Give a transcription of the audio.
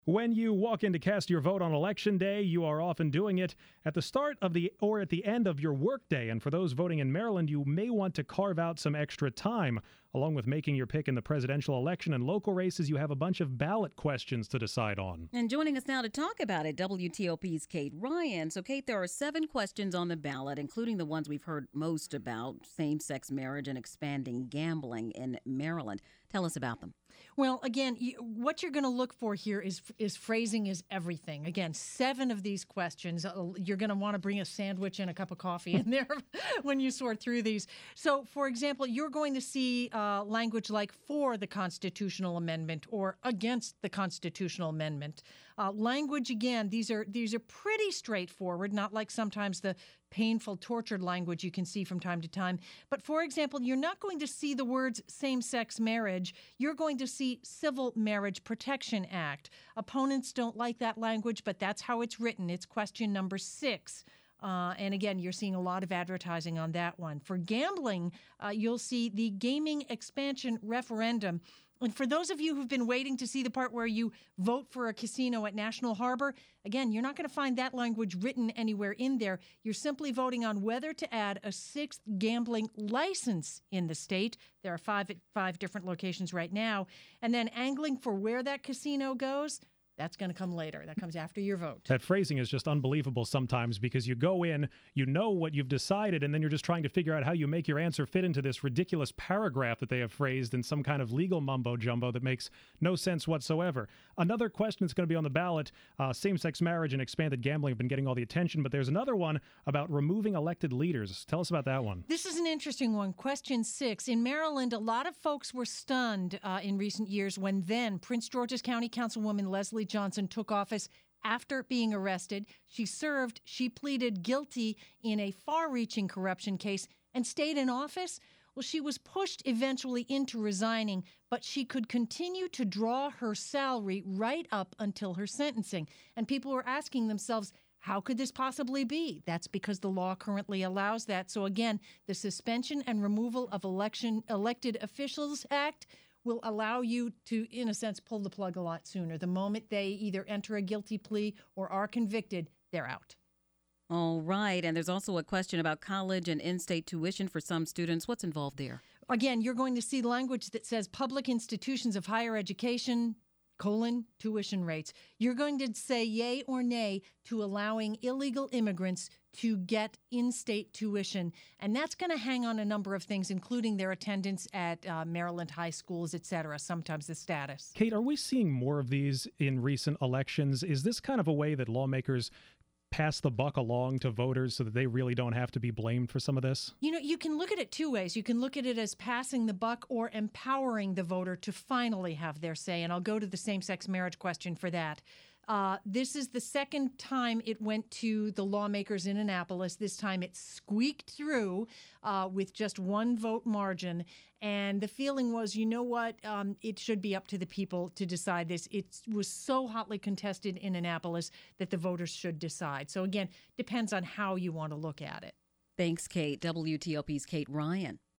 When you walk in to cast your vote on Election Day, you are often doing it at the start of the or at the end of your workday. And for those voting in Maryland, you may want to carve out some extra time. Along with making your pick in the presidential election and local races, you have a bunch of ballot questions to decide on. And joining us now to talk about it, WTOP's Kate Ryan. So, Kate, there are 7 questions on the ballot, including the ones we've heard most about, same-sex marriage and expanding gambling in Maryland. Tell us about them. Well, again, what you're going to look for here is phrasing is everything. Again, 7 of these questions. You're going to want to bring a sandwich and a cup of coffee in there when you sort through these. So, for example, you're going to see language like for the constitutional amendment or against the constitutional amendment. Language, again, these are pretty straightforward, not like sometimes the painful, tortured language you can see from time to time. But for example, you're not going to see the words same-sex marriage. You're going to see Civil Marriage Protection Act. Opponents don't like that language, but that's how it's written. It's question number 6. And again, you're seeing a lot of advertising on that one. For gambling, you'll see the Gaming Expansion Referendum. And for those of you who've been waiting to see the part where you vote for a casino at National Harbor, again, you're not going to find that language written anywhere in there. You're simply voting on whether to add a 6th gambling license in the state. There are 5 at 5 different locations right now. And then angling for where that casino goes, that's going to come later. That comes after your vote. That phrasing is just unbelievable sometimes because you go in, you know what you've decided, and then you're just trying to figure out how you make your answer fit into this ridiculous paragraph that they have phrased in some kind of legal mumbo-jumbo that makes no sense whatsoever. Another question that's going to be on the ballot, same-sex marriage and expanded gambling have been getting all the attention, but there's another one about removing elected leaders. Tell us about that one. This is an interesting one. Question 6. In Maryland, a lot of folks were stunned in recent years when then Prince George's County Councilwoman Leslie Johnson took office after being arrested. She pleaded guilty in a far-reaching corruption case and stayed in office. Well, she was pushed eventually into resigning, but she could continue to draw her salary right up until her sentencing. And people were asking themselves, how could this possibly be? That's because the law currently allows that. So again, the Suspension and Removal of Elected Officials Act will allow you to, in a sense, pull the plug a lot sooner. The moment they either enter a guilty plea or are convicted, they're out. All right. And there's also a question about college and in-state tuition for some students. What's involved there? Again, you're going to see language that says public institutions of higher education, tuition rates. You're going to say yay or nay to allowing illegal immigrants to get in-state tuition. And that's going to hang on a number of things, including their attendance at Maryland high schools, et cetera, sometimes the status. Kate, are we seeing more of these in recent elections? Is this kind of a way that lawmakers pass the buck along to voters so that they really don't have to be blamed for some of this? You know, you can look at it 2 ways. You can look at it as passing the buck or empowering the voter to finally have their say. And I'll go to the same-sex marriage question for that. This is the second time it went to the lawmakers in Annapolis. This time it squeaked through with just 1 vote margin. And the feeling was, you know what, it should be up to the people to decide this. It was so hotly contested in Annapolis that the voters should decide. So again, depends on how you want to look at it. Thanks, Kate. WTOP's Kate Ryan.